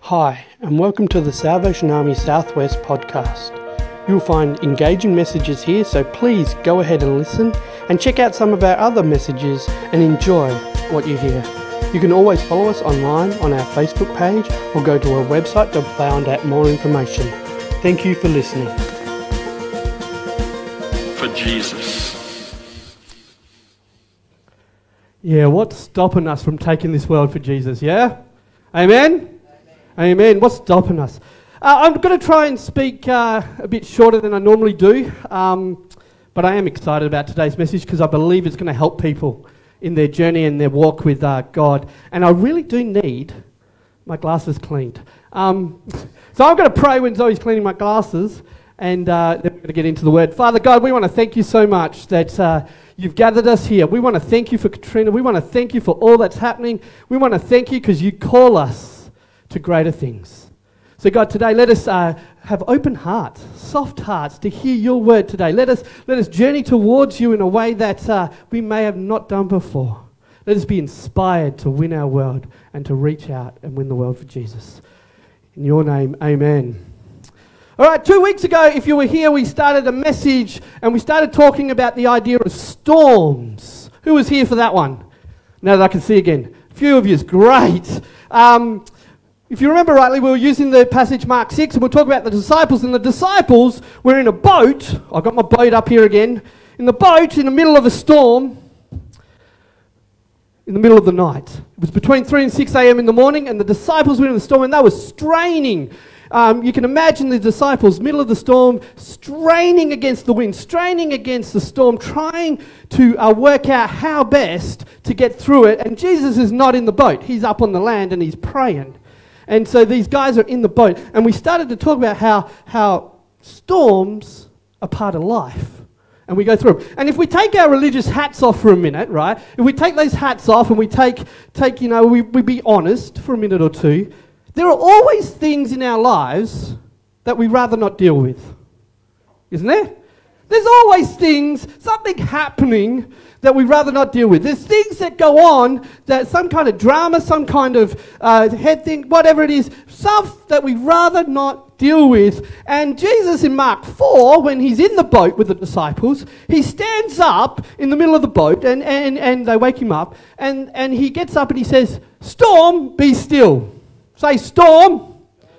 Hi, and welcome to the Salvation Army Southwest podcast. You'll find engaging messages here, so please go ahead and listen and check out some of our other messages and enjoy what you hear. You can always follow us online on our Facebook page or go to our website to find out more information. Thank you for listening. For Jesus. Yeah, what's stopping us from taking this world for Jesus, yeah? Amen? Amen. What's stopping us? I'm going to try and speak a bit shorter than I normally do, but I am excited about today's message because I believe it's going to help people in their journey and their walk with God. And I really do need my glasses cleaned. So I'm going to pray when Zoe's cleaning my glasses, and then we're going to get into the Word. Father God, we want to thank you so much that you've gathered us here. We want to thank you for Katrina. We want to thank you for all that's happening. We want to thank you because you call us to greater things. So God, today let us have open hearts, soft hearts to hear your word today. Let us journey towards you in a way that we may have not done before. Let us be inspired to win our world and to reach out and win the world for Jesus. In your name, amen. All right, 2 weeks ago, if you were here, we started a message and we started talking about the idea of storms. Who was here for that one? Now that I can see again. A few of you, great. If you remember rightly, we were using the passage Mark 6, and we'll talk about the disciples. And the disciples were in a boat. I've got my boat up here again. In the boat, in the middle of a storm, in the middle of the night. It was between 3 and 6 a.m. in the morning, and the disciples were in the storm, and they were straining. You can imagine the disciples, middle of the storm, straining against the wind, straining against the storm, trying to work out how best to get through it. And Jesus is not in the boat. He's up on the land, and he's praying. And so these guys are in the boat, and we started to talk about how storms are part of life, and we go through them. And if we take our religious hats off for a minute, right? If we take those hats off and we we be honest for a minute or two, there are always things in our lives that we'd rather not deal with, isn't there? There's always things, something happening that we'd rather not deal with. There's things that go on, that some kind of drama, some kind of head thing, whatever it is, stuff that we'd rather not deal with. And Jesus in Mark 4, when he's in the boat with the disciples, he stands up in the middle of the boat and they wake him up and he gets up and he says, "Storm, be still." Say, "Storm,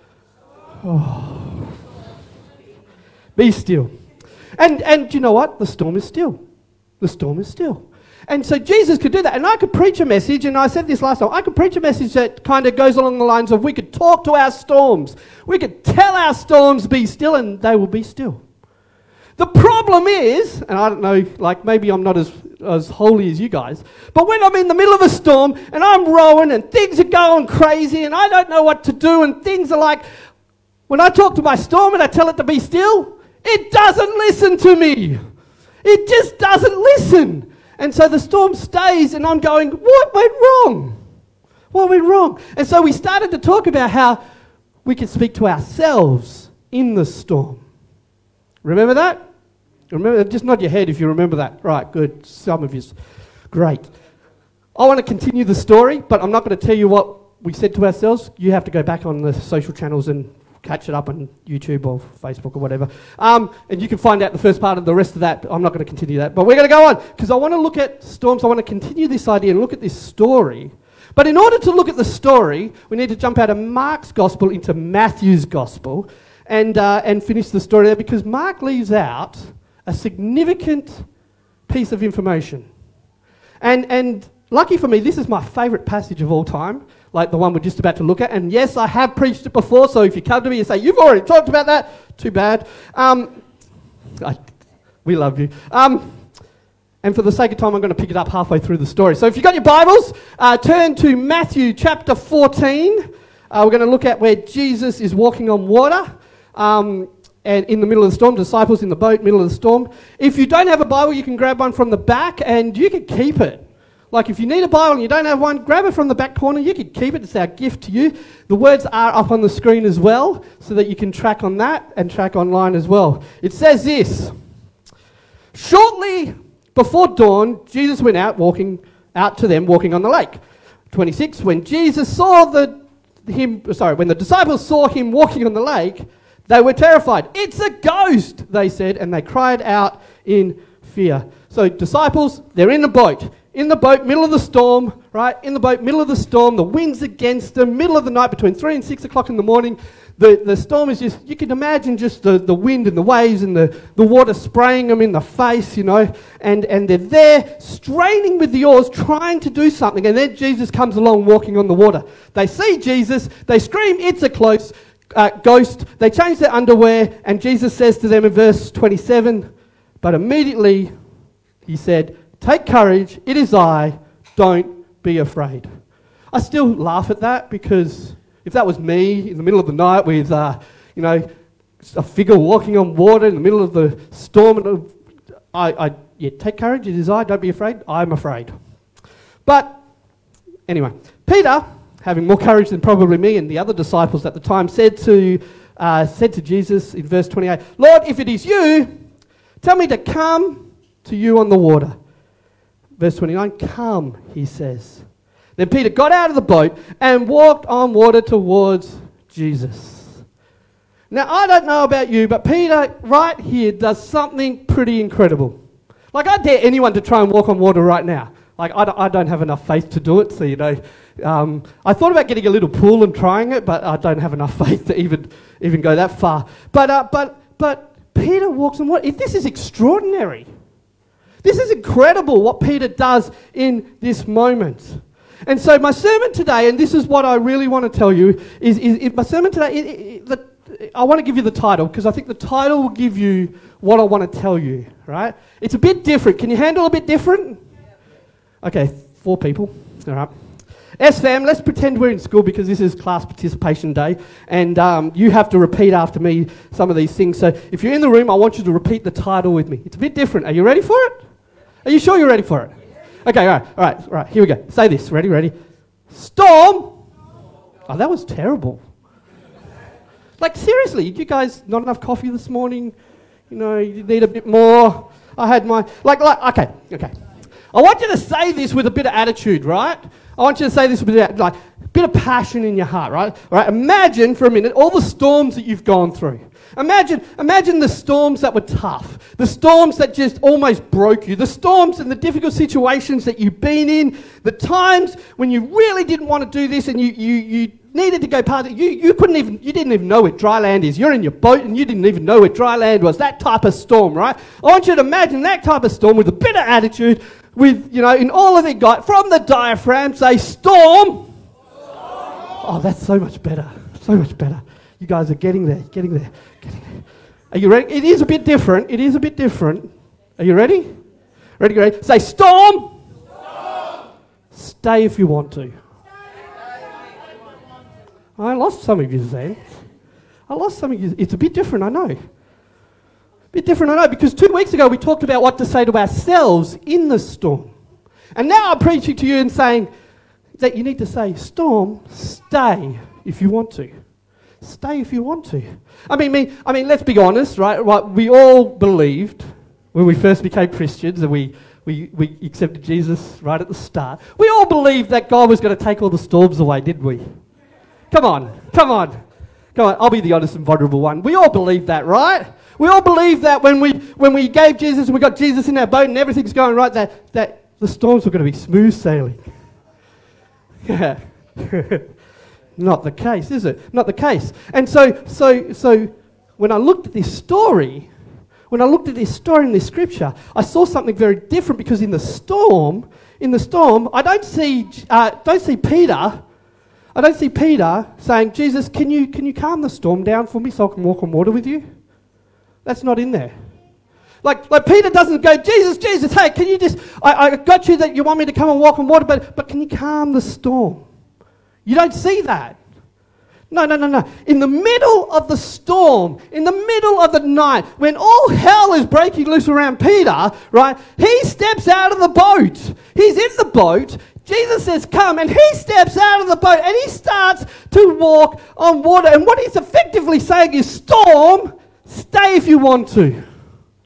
oh, be still." And you know what? The storm is still. The storm is still. And so Jesus could do that. And I could preach a message, and I said this last time, I could preach a message that kind of goes along the lines of we could talk to our storms. We could tell our storms be still, and they will be still. The problem is, and I don't know, like maybe I'm not as holy as you guys, but when I'm in the middle of a storm, and I'm rowing, and things are going crazy, and I don't know what to do, and things are like, when I talk to my storm and I tell it to be still, it doesn't listen to me. It just doesn't listen. And so the storm stays, and I'm going, what went wrong? What went wrong? And so we started to talk about how we can speak to ourselves in the storm. Remember that? Remember, just nod your head if you remember that. Right, good. Some of you. Great. I want to continue the story, but I'm not going to tell you what we said to ourselves. You have to go back on the social channels and catch it up on YouTube or Facebook or whatever. And you can find out the first part of the rest of that. I'm not going to continue that. But we're going to go on because I want to look at storms. I want to continue this idea and look at this story. But in order to look at the story, we need to jump out of Mark's gospel into Matthew's gospel and finish the story there because Mark leaves out a significant piece of information. And lucky for me, this is my favourite passage of all time, like the one we're just about to look at. And yes, I have preached it before, so if you come to me and say, "You've already talked about that," too bad. We love you. And for the sake of time, I'm going to pick it up halfway through the story. So if you've got your Bibles, turn to Matthew chapter 14. We're going to look at where Jesus is walking on water. And in the middle of the storm, disciples in the boat, middle of the storm. If you don't have a Bible, you can grab one from the back and you can keep it. Like if you need a Bible and you don't have one, grab it from the back corner. You can keep it. It's our gift to you. The words are up on the screen as well so that you can track on that and track online as well. It says this. Shortly before dawn, Jesus went out to them walking on the lake. 26, when Jesus saw the when the disciples saw him walking on the lake, they were terrified. "It's a ghost," they said, and they cried out in fear. So disciples, they're in the boat, middle of the storm, right? In the boat, middle of the storm, the wind's against them, middle of the night, between 3 and 6 o'clock in the morning. The storm is just, you can imagine just the wind and the waves and the water spraying them in the face, you know, and they're there straining with the oars, trying to do something, and then Jesus comes along walking on the water. They see Jesus, they scream, "It's a ghost." They change their underwear, and Jesus says to them in verse 27, but immediately he said, "Take courage, it is I, don't be afraid." I still laugh at that, because if that was me in the middle of the night with, a figure walking on water in the middle of the storm, take courage, it is I, don't be afraid, I'm afraid. But anyway, Peter, having more courage than probably me and the other disciples at the time, said to Jesus in verse 28, "Lord, if it is you, tell me to come to you on the water." Verse 29, "Come," he says. Then Peter got out of the boat and walked on water towards Jesus. Now, I don't know about you, but Peter right here does something pretty incredible. Like, I dare anyone to try and walk on water right now. Like, I don't have enough faith to do it, so, I thought about getting a little pool and trying it, but I don't have enough faith to even go that far. But Peter walks on water. This is extraordinary. This is incredible what Peter does in this moment. And so my sermon today, and this is what I really want to tell you, is my sermon today, I want to give you the title, because I think the title will give you what I want to tell you, right? It's a bit different. Can you handle a bit different? Okay, 4 people. All right. S-Fam, let's pretend we're in school, because this is class participation day, and you have to repeat after me some of these things. So if you're in the room, I want you to repeat the title with me. It's a bit different. Are you ready for it? Are you sure you're ready for it? Okay, all right, here we go. Say this. Ready? Storm. Oh, that was terrible. Like, seriously, you guys not enough coffee this morning? You need a bit more. I had my, okay. I want you to say this with a bit of attitude, right? I want you to say this with a bit of passion in your heart, right? All right, imagine for a minute all the storms that you've gone through. Imagine the storms that were tough, the storms that just almost broke you, the storms and the difficult situations that you've been in, the times when you really didn't want to do this and you needed to go past it. You didn't even know what dry land is. You're in your boat and you didn't even know what dry land was. That type of storm, right? I want you to imagine that type of storm with a bit of attitude, with, in all of it, God, from the diaphragm, say, "Storm." Oh, that's so much better. You guys are getting there. Are you ready? It is a bit different. Are you ready? Ready? Say, "Storm." Stay if you want to. I lost some of you then. It's a bit different, I know. Because 2 weeks ago we talked about what to say to ourselves in the storm. And now I'm preaching to you and saying that you need to say, "Storm, stay if you want to." Stay if you want to. I mean, let's be honest, right? We all believed when we first became Christians and we accepted Jesus right at the start. We all believed that God was going to take all the storms away, didn't we? Come on. I'll be the honest and vulnerable one. We all believed that, right? We all believed that when we gave Jesus and we got Jesus in our boat and everything's going right, that the storms were going to be smooth sailing. Yeah. Not the case, is it? Not the case. And so when I looked at this story, in this scripture, I saw something very different, because in the storm, I don't see Peter saying, "Jesus, can you calm the storm down for me so I can walk on water with you?" That's not in there. Like Peter doesn't go, Jesus, hey, can you just, I got you that you want me to come and walk on water, but can you calm the storm? You don't see that. No. In the middle of the storm, in the middle of the night, when all hell is breaking loose around Peter, right, he steps out of the boat. He's in the boat. Jesus says, "Come," and he steps out of the boat and he starts to walk on water. And what he's effectively saying is, "Storm, stay if you want to.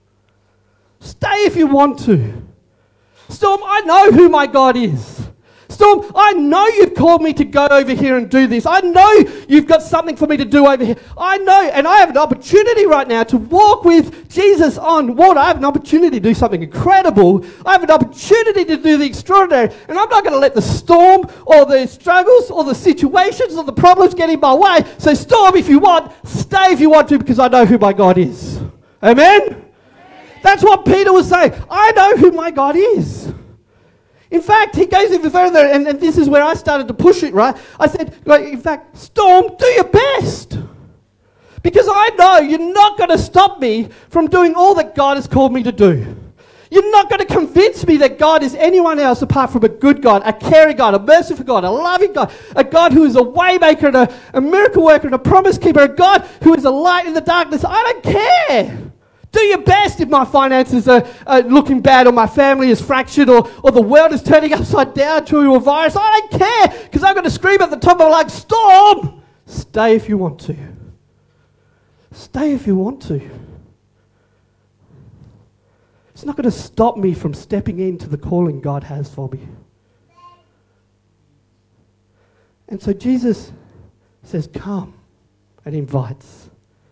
Stay if you want to. Storm, I know who my God is. Storm, I know you've called me to go over here and do this. I know you've got something for me to do over here. I know, and I have an opportunity right now to walk with Jesus on water. I have an opportunity to do something incredible. I have an opportunity to do the extraordinary. And I'm not going to let the storm or the struggles or the situations or the problems get in my way. So storm if you want, stay if you want to, because I know who my God is. Amen? That's what Peter was saying. I know who my God is. In fact, he goes even further, and this is where I started to push it, right? I said, in fact, storm, do your best. Because I know you're not going to stop me from doing all that God has called me to do. You're not going to convince me that God is anyone else apart from a good God, a caring God, a merciful God, a loving God, a God who is a way maker and a miracle worker and a promise keeper, a God who is a light in the darkness. I don't care. Do your best if my finances are looking bad or my family is fractured or the world is turning upside down to a virus. I don't care, because I'm going to scream at the top of my lungs, storm, stay if you want to. Stay if you want to. It's not going to stop me from stepping into the calling God has for me. And so Jesus says, come, and invites.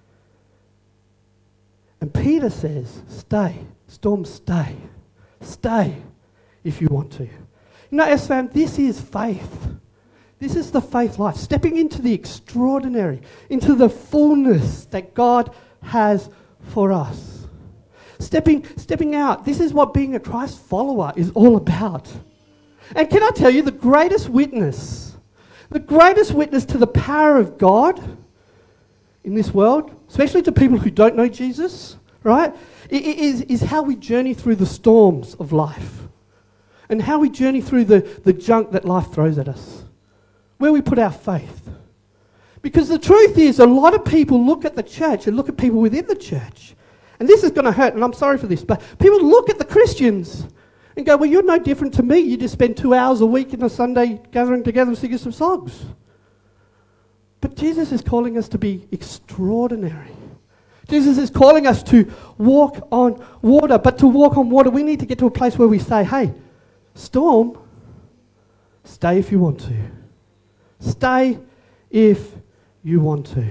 And Peter says, stay. Storm, stay. Stay if you want to. You know, SFAM, this is faith. This is the faith life. Stepping into the extraordinary, into the fullness that God has for us. Stepping out. This is what being a Christ follower is all about. And can I tell you, the greatest witness to the power of God in this world, especially to people who don't know Jesus, right, is how we journey through the storms of life and how we journey through the junk that life throws at us, where we put our faith. Because the truth is, a lot of people look at the church and look at people within the church, and this is going to hurt, and I'm sorry for this, but people look at the Christians and go, well, you're no different to me. You just spend 2 hours a week in a Sunday gathering together and singing some songs. But Jesus is calling us to be extraordinary. Jesus is calling us to walk on water. But to walk on water, we need to get to a place where we say, hey, storm, stay if you want to. Stay if you want to.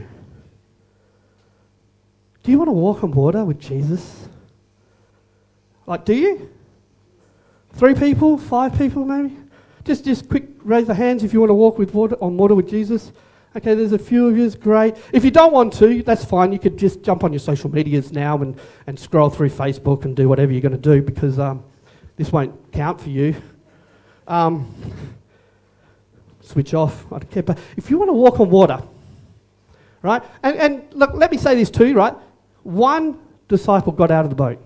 Do you want to walk on water with Jesus? Like, do you? 3 people? 5 people maybe? Just quick raise the hands if you want to walk on water with Jesus. Okay, there's a few of you, great. If you don't want to, that's fine. You could just jump on your social medias now and scroll through Facebook and do whatever you're going to do, because this won't count for you. Switch off, I don't care. But if you want to walk on water, right, and look, let me say this too, right? One disciple got out of the boat.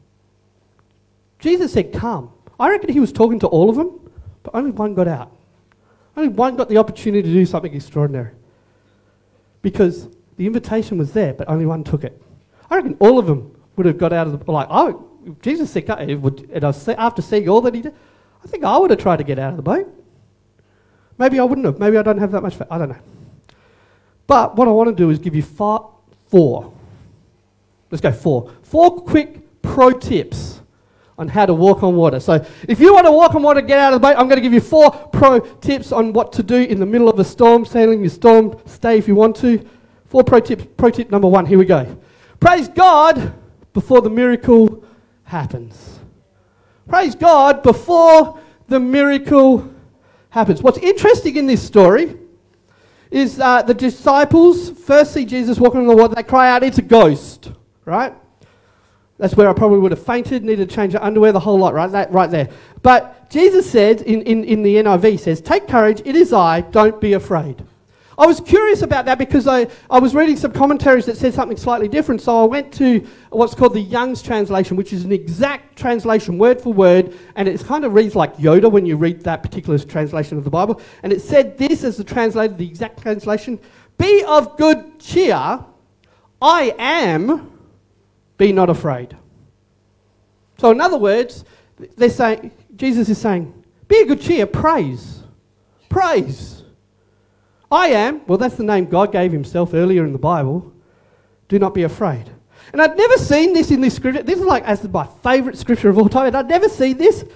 Jesus said, come. I reckon he was talking to all of them, but only one got out. Only one got the opportunity to do something extraordinary. Because the invitation was there, but only one took it. I reckon all of them would have got out of the boat. Jesus said, and after seeing all that he did, I think I would have tried to get out of the boat. Maybe I wouldn't have. Maybe I don't have that much faith. I don't know. But what I want to do is give you 4. Let's go 4. 4 quick pro tips on how to walk on water. So if you want to walk on water, get out of the boat, I'm going to give you 4 pro tips on what to do in the middle of a storm, sailing your storm, stay if you want to. 4 pro tips. Pro tip number 1, here we go. Praise God before the miracle happens. Praise God before the miracle happens. What's interesting in this story is the disciples first see Jesus walking on the water. They cry out, it's a ghost, right? That's where I probably would have fainted, needed to change the underwear, the whole lot, right? That right there. But Jesus said, in the NIV says, take courage, it is I, don't be afraid. I was curious about that because I was reading some commentaries that said something slightly different, so I went to what's called the Young's translation, which is an exact translation, word for word, and it kind of reads like Yoda when you read that particular translation of the Bible, and it said this as the exact translation, be of good cheer, I am, be not afraid. So in other words, they're saying, Jesus is saying, be of good cheer, praise. Praise. I am, well, that's the name God gave himself earlier in the Bible. Do not be afraid. And I'd never seen this in this scripture. This is like as my favourite scripture of all time. And I'd never seen this.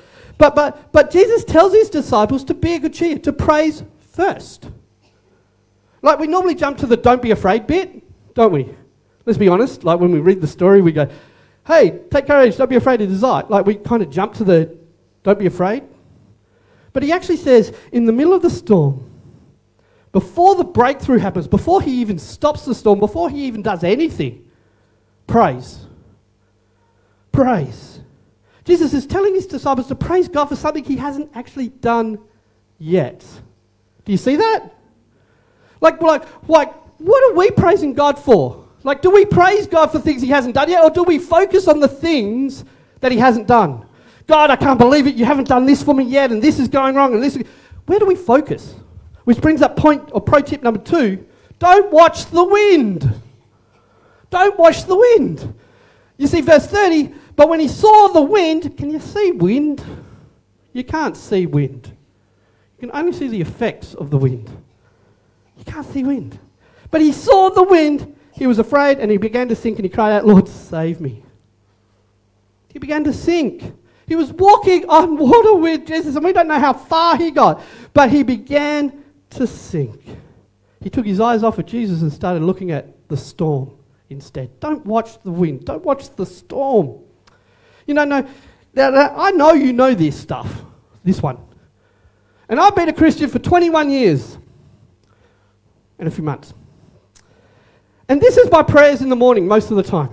But Jesus tells his disciples to be a good cheer, to praise first. Like we normally jump to the don't be afraid bit, don't we? Let's be honest. Like when we read the story, we go, hey, take courage, don't be afraid, it is I. Like we kind of jump to the don't be afraid. But he actually says, in the middle of the storm, before the breakthrough happens, before he even stops the storm, before he even does anything, praise. Praise. Jesus is telling his disciples to praise God for something he hasn't actually done yet. Do you see that? Like, what are we praising God for? Like, do we praise God for things he hasn't done yet, or do we focus on the things that he hasn't done? God, I can't believe it, you haven't done this for me yet, and this is going wrong, and this is... Where do we focus? Which brings up point, or pro tip number 2, don't watch the wind. Don't watch the wind. You see verse 30, but when he saw the wind, can you see wind? You can't see wind. You can only see the effects of the wind. You can't see wind. But he saw the wind, he was afraid, and he began to sink, and he cried out, Lord, save me. He began to sink. He was walking on water with Jesus, and we don't know how far he got, but he began to sink. He took his eyes off of Jesus and started looking at the storm instead. Don't watch the wind. Don't watch the storm. You know, I know you know this stuff, this one. And I've been a Christian for 21 years and a few months. And this is my prayers in the morning most of the time.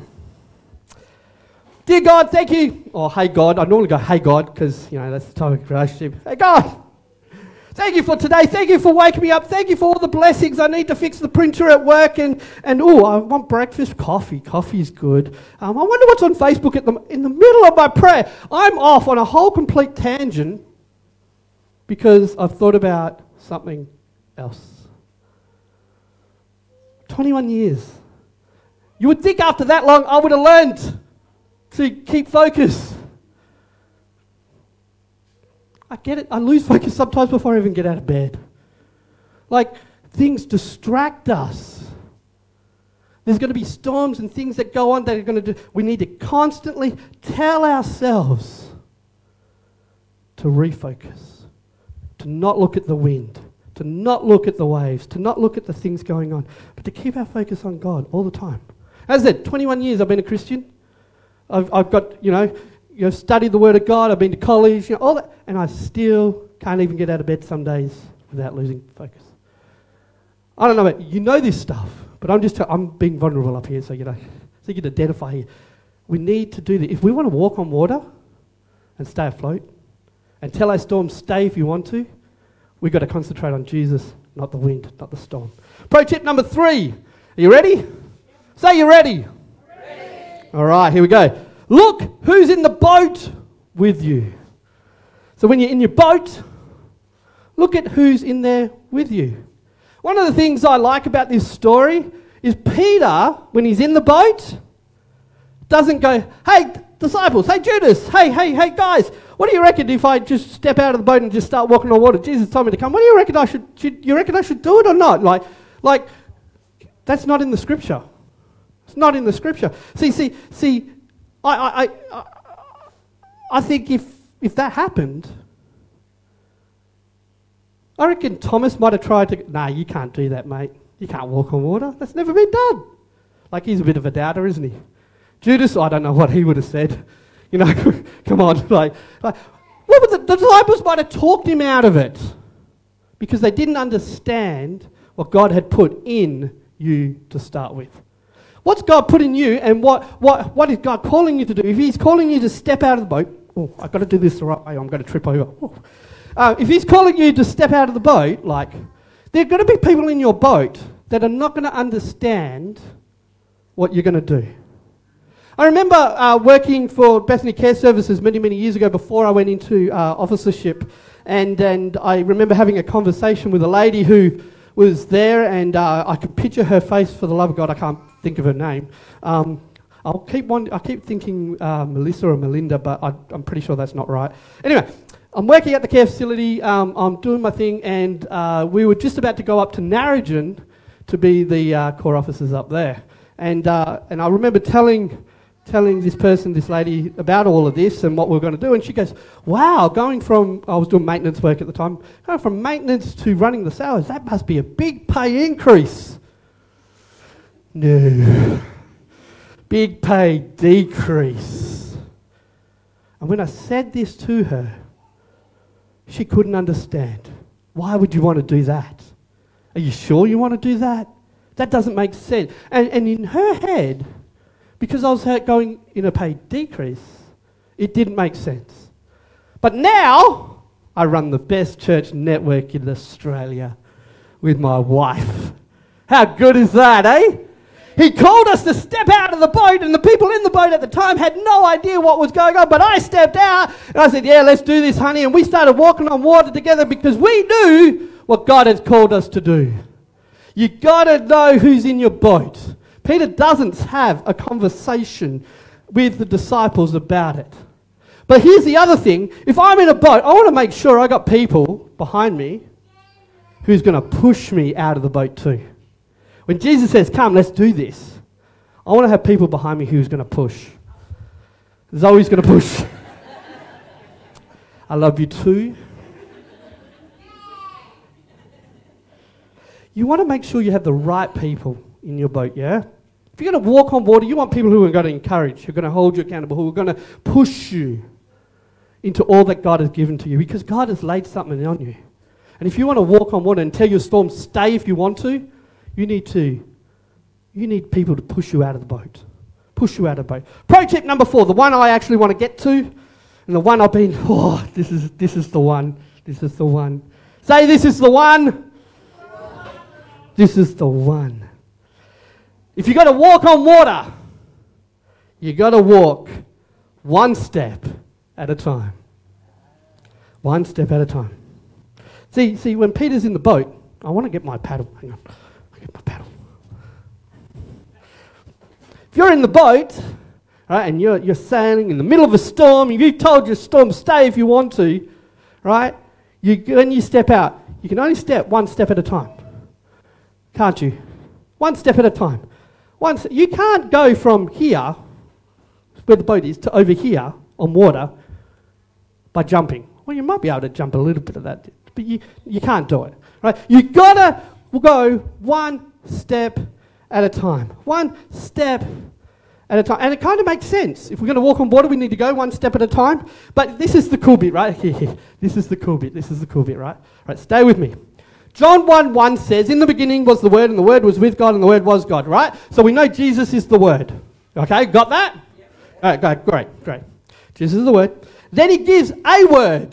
Dear God, thank you. Or hey God. I normally go hey God because, you know, that's the type of relationship. Hey God, thank you for today. Thank you for waking me up. Thank you for all the blessings. I need to fix the printer at work. And oh, I want breakfast coffee. Coffee's good. I wonder what's on Facebook in the middle of my prayer. I'm off on a whole complete tangent because I've thought about something else. 21 years. You would think after that long I would have learned to keep focus. I get it. I lose focus sometimes before I even get out of bed. Like, things distract us. There's going to be storms and things that go on that are going to do... We need to constantly tell ourselves to refocus, to not look at the wind, to not look at the waves, to not look at the things going on, but to keep our focus on God all the time. As I said, 21 years I've been a Christian. I've got, studied the Word of God. I've been to college, all that, and I still can't even get out of bed some days without losing focus. I don't know about you know this stuff, but I'm being vulnerable up here, so you can identify here. We need to do this. If we want to walk on water and stay afloat, and tell our storms stay if you want to, we've got to concentrate on Jesus, not the wind, not the storm. Pro tip number 3. Are you ready? Say you're ready. All right, here we go. Look who's in the boat with you. So when you're in your boat, look at who's in there with you. One of the things I like about this story is Peter, when he's in the boat, doesn't go, hey, disciples, hey, Judas, hey, guys, what do you reckon if I just step out of the boat and just start walking on water? Jesus told me to come. What do you reckon I should do it or not? Like, that's not in the scripture. It's not in the scripture. See, I think if that happened, I reckon Thomas might have tried to, nah, you can't do that, mate. You can't walk on water. That's never been done. Like, he's a bit of a doubter, isn't he? Judas, I don't know what he would have said. Come on. What would the disciples might have talked him out of it because they didn't understand what God had put in you to start with. What's God put in you, and what is God calling you to do? If he's calling you to step out of the boat, oh, I've got to do this the right way, I'm going to trip over. If he's calling you to step out of the boat, there are going to be people in your boat that are not going to understand what you're going to do. I remember working for Bethany Care Services many, many years ago before I went into officership, and I remember having a conversation with a lady who was there, and I could picture her face. For the love of God, I can't think of her name. I keep thinking Melissa or Melinda, but I'm pretty sure that's not right. Anyway, I'm working at the care facility. I'm doing my thing, and we were just about to go up to Narrogin to be the corps officers up there. And I remember telling telling this person, this lady, about all of this and what we're going to do. And she goes, wow, I was doing maintenance work at the time, going from maintenance to running the sales, that must be a big pay increase. No. Big pay decrease. And when I said this to her, she couldn't understand. Why would you want to do that? Are you sure you want to do that? That doesn't make sense. And in her head, because I was going in a pay decrease, it didn't make sense. But now, I run the best church network in Australia with my wife. How good is that, eh? He called us to step out of the boat, and the people in the boat at the time had no idea what was going on, but I stepped out, and I said, yeah, let's do this, honey, and we started walking on water together because we knew what God had called us to do. You got to know who's in your boat. Peter doesn't have a conversation with the disciples about it. But here's the other thing. If I'm in a boat, I want to make sure I got people behind me who's going to push me out of the boat too. When Jesus says, come, let's do this, I want to have people behind me who's going to push. Zoe's going to push. I love you too. You want to make sure you have the right people in your boat, yeah? If you're going to walk on water, you want people who are going to encourage, who are going to hold you accountable, who are going to push you into all that God has given to you, because God has laid something on you. And if you want to walk on water and tell your storm, stay if you want to, you need people to push you out of the boat. Push you out of the boat. Pro tip number 4, the one I actually want to get to, and the one I've been, this is the one. This is the one. Say, this is the one. This is the one. If you've got to walk on water, you've got to walk one step at a time. One step at a time. See, when Peter's in the boat, I want to get my paddle. Hang on. I get my paddle. If you're in the boat, right, and you're sailing in the middle of a storm, you've told your storm, stay if you want to, right? When you step out, you can only step one step at a time. Can't you? One step at a time. You can't go from here, where the boat is, to over here on water by jumping. Well, you might be able to jump a little bit of that, but you can't do it. Right? You've got to go one step at a time. One step at a time. And it kind of makes sense. If we're going to walk on water, we need to go one step at a time. But this is the cool bit, right? Here. This is the cool bit. This is the cool bit, right? Right, stay with me. John 1:1 says, in the beginning was the Word, and the Word was with God, and the Word was God, right? So we know Jesus is the Word. Okay, got that? Yep. All right, great. Jesus is the Word. Then he gives a word.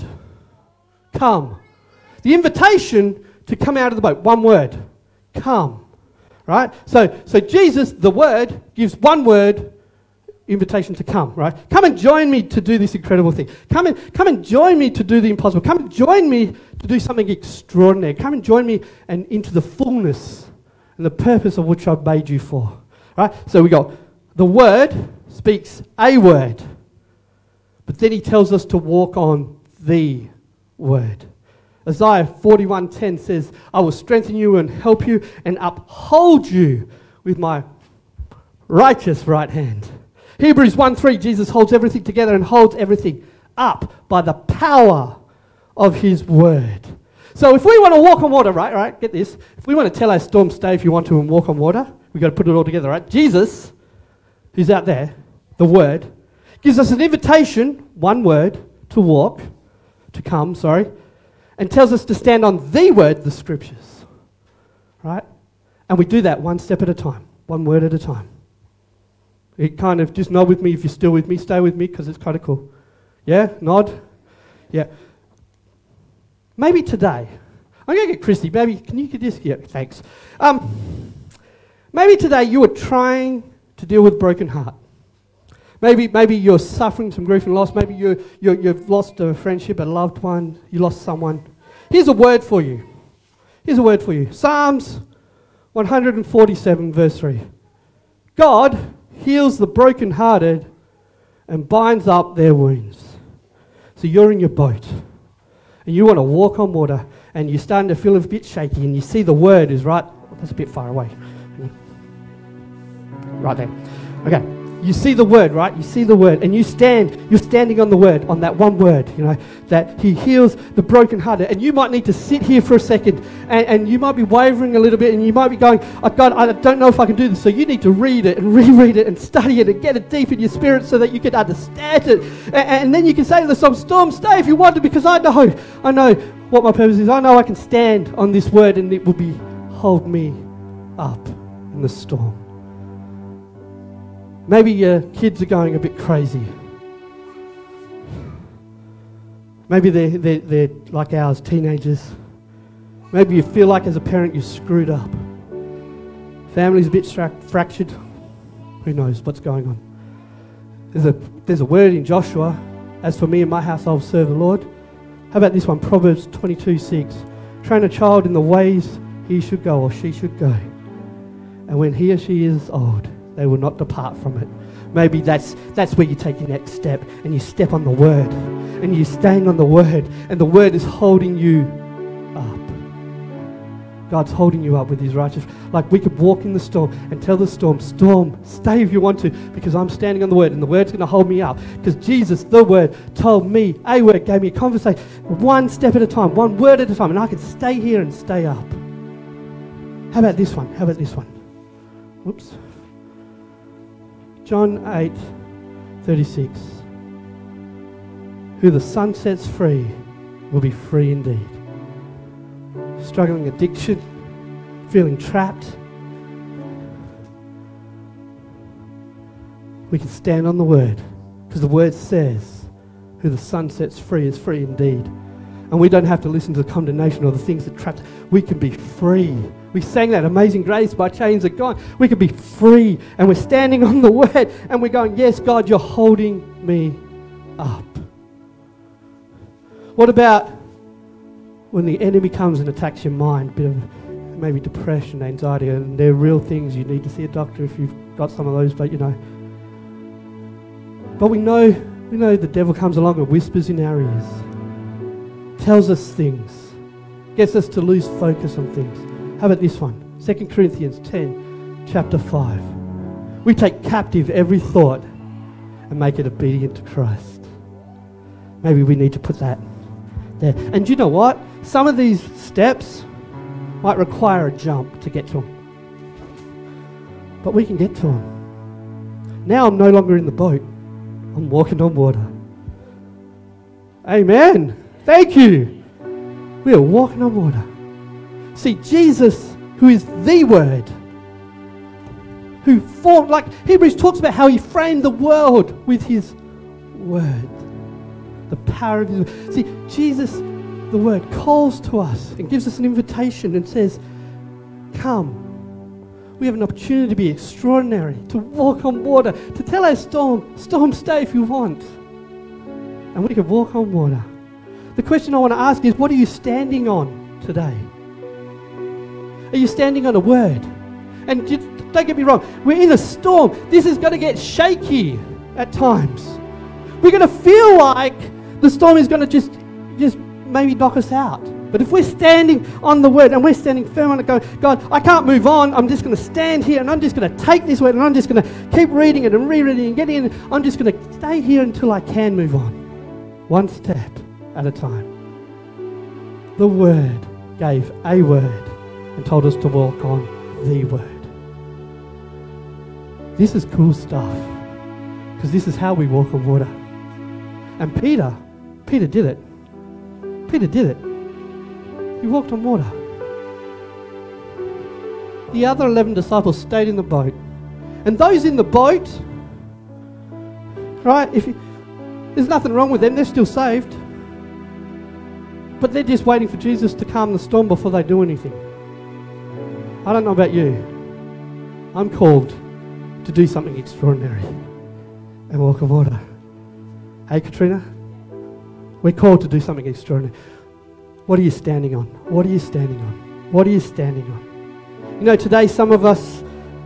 Come. The invitation to come out of the boat. One word. Come. Right? So Jesus, the Word, gives one word, invitation to come, right? Come and join me to do this incredible thing. Come and join me to do the impossible. Come and join me to do something extraordinary. Come and join me and into the fullness and the purpose of which I've made you for. Right? So we go, the Word speaks a word, but then he tells us to walk on the Word. Isaiah 41:10 says, I will strengthen you and help you and uphold you with my righteous right hand. Hebrews 1:3, Jesus holds everything together and holds everything up by the power of his word. So if we want to walk on water, right, get this. If we want to tell our storm, stay if you want to, and walk on water, we've got to put it all together, right? Jesus, who's out there, the Word, gives us an invitation, one word, to walk, to come, and tells us to stand on the Word, the Scriptures, right? And we do that one step at a time, one word at a time. It kind of, just nod with me if you're still with me, stay with me, because it's kind of cool. Yeah, nod. Yeah. Maybe today, I'm going to get Christy, maybe, can you just, yeah, thanks. Maybe today you are trying to deal with a broken heart. Maybe you're suffering some grief and loss. Maybe you've lost a friendship, a loved one. You lost someone. Here's a word for you. Psalms 147 verse 3. God heals the brokenhearted and binds up their wounds. So you're in your boat and you want to walk on water and you're starting to feel a bit shaky and you see the word is right. That's a bit far away. Right there. Okay. you see the word, right? You see the word, and you're standing on the word, on that one word, that he heals the brokenhearted. And you might need to sit here for a second, and you might be wavering a little bit, and you might be going, oh God, I don't know if I can do this. So you need to read it and reread it and study it and get it deep in your spirit so that you can understand it. And then you can say to the storm, stay if you want to, because I know what my purpose is. I know I can stand on this word, and it will hold me up in the storm. Maybe your kids are going a bit crazy. Maybe they're like ours, teenagers. Maybe you feel like as a parent you're screwed up. Family's a bit fractured. Who knows what's going on? There's a word in Joshua, as for me and my house I will serve the Lord. How about this one, Proverbs 22:6. Train a child in the ways he should go or she should go. And when he or she is old, they will not depart from it. Maybe that's where you take your next step, and you step on the word, and you're staying on the word, and the word is holding you up. God's holding you up with his righteous. Like we could walk in the storm and tell the storm, stay if you want to, because I'm standing on the word, and the word's going to hold me up. Because Jesus, the word, told me, a word, gave me a conversation, one step at a time, one word at a time, and I can stay here and stay up. How about this one? Whoops. John 8:36. Who the Son sets free will be free indeed. Struggling addiction, feeling trapped. We can stand on the word, because the word says, who the Son sets free is free indeed. And we don't have to listen to the condemnation or the things that trap us. We can be free. We sang that Amazing Grace, by chains are gone. We can be free, and we're standing on the word, and we're going, yes, God, you're holding me up. What about when the enemy comes and attacks your mind, a bit of maybe depression, anxiety, and they're real things. You need to see a doctor if you've got some of those, but But we know the devil comes along and whispers in our ears, tells us things, gets us to lose focus on things. How about this one? 2 Corinthians 10, chapter 5. We take captive every thought and make it obedient to Christ. Maybe we need to put that there. And you know what? Some of these steps might require a jump to get to them. But we can get to them. Now I'm no longer in the boat. I'm walking on water. Amen. Thank you. We are walking on water. See, Jesus, who is the Word, who formed, like Hebrews talks about how he framed the world with his Word. The power of his Word. See, Jesus, the Word, calls to us and gives us an invitation and says, come. We have an opportunity to be extraordinary, to walk on water, to tell our storm, stay if you want. And we can walk on water. The question I want to ask is, what are you standing on today? Are you standing on a word? And don't get me wrong, we're in a storm. This is going to get shaky at times. We're going to feel like the storm is going to just maybe knock us out. But if we're standing on the word and we're standing firm on it, going, God, I can't move on. I'm just going to stand here and I'm just going to take this word and I'm just going to keep reading it and rereading and getting in. I'm just going to stay here until I can move on. One step at a time. The word gave a word and told us to walk on the word. This is cool stuff, because this is how we walk on water. And Peter did it. Peter did it. He walked on water. The other 11 disciples stayed in the boat. And those in the boat, right, there's nothing wrong with them, they're still saved. But they're just waiting for Jesus to calm the storm before they do anything. I don't know about you. I'm called to do something extraordinary and walk on water. Hey, Katrina, we're called to do something extraordinary. What are you standing on? What are you standing on? What are you standing on? You know, today some of us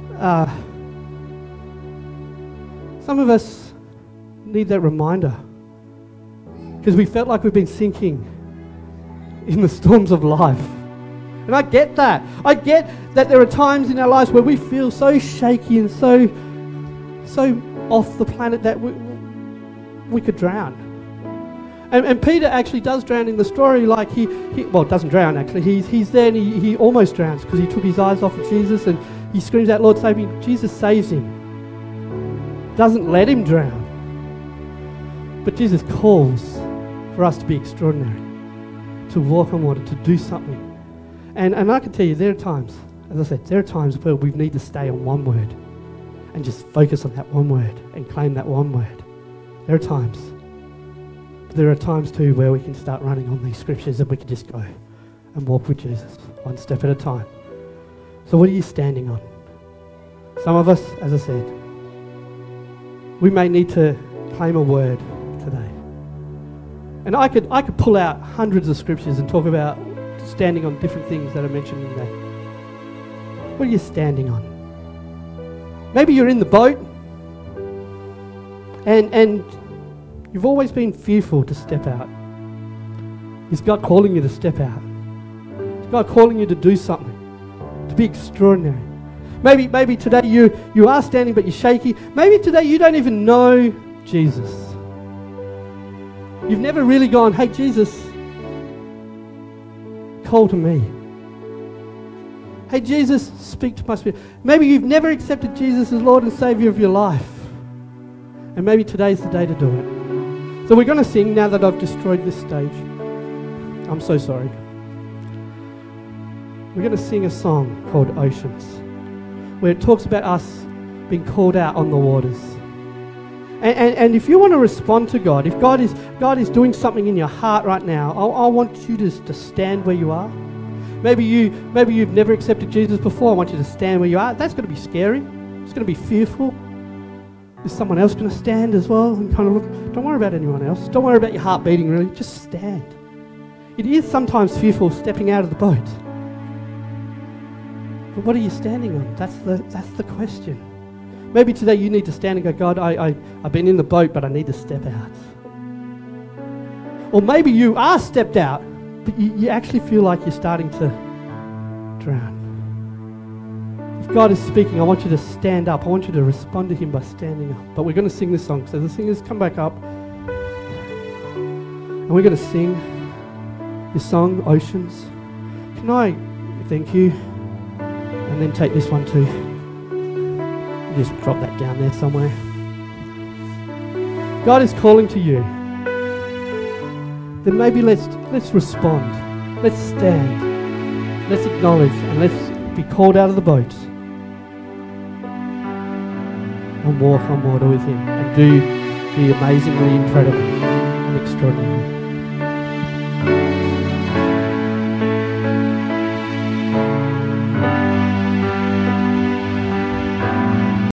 need that reminder, because we felt like we've been sinking in the storms of life. And I get that. I get that there are times in our lives where we feel so shaky and so off the planet that we could drown. And Peter actually does drown in the story. Like he doesn't drown actually. He's there and he almost drowns because he took his eyes off of Jesus and he screams out, "Lord, save me!" Jesus saves him. Doesn't let him drown. But Jesus calls for us to be extraordinary, to walk on water, to do something. And I can tell you, there are times, as I said, there are times where we need to stay on one word and just focus on that one word and claim that one word. There are times. But there are times too where we can start running on these scriptures and we can just go and walk with Jesus one step at a time. So what are you standing on? Some of us, as I said, we may need to claim a word today. And I could pull out hundreds of scriptures and talk about standing on different things that are mentioned in there. What are you standing on? Maybe you're in the boat and you've always been fearful to step out. Is God calling you to step out? Is God calling you to do something? To be extraordinary? Maybe today you are standing but you're shaky. Maybe today you don't even know Jesus. You've never really gone, "Hey Jesus, call to me. Hey Jesus, speak to my spirit." Maybe you've never accepted Jesus as Lord and Saviour of your life. And maybe today's the day to do it. So we're going to sing now that I've destroyed this stage. I'm so sorry. We're going to sing a song called Oceans, where it talks about us being called out on the waters. And if you want to respond to God, if God is doing something in your heart right now, I want you to stand where you are. Maybe you've never accepted Jesus before. I want you to stand where you are. That's going to be scary. It's going to be fearful. Is someone else going to stand as well and kind of look? Don't worry about anyone else. Don't worry about your heart beating, really. Just stand. It is sometimes fearful stepping out of the boat. But what are you standing on? That's the question. Maybe today you need to stand and go, "God, I've been in the boat, but I need to step out." Or maybe you are stepped out, but you actually feel like you're starting to drown. If God is speaking, I want you to stand up. I want you to respond to Him by standing up. But we're going to sing this song. So the singers come back up. And we're going to sing this song, Oceans. Can I thank you? And then take this one too. Just drop that down there somewhere. God is calling to you. Then maybe let's respond. Let's stand. Let's acknowledge and let's be called out of the boat and walk on water with Him and do the amazingly incredible and extraordinary.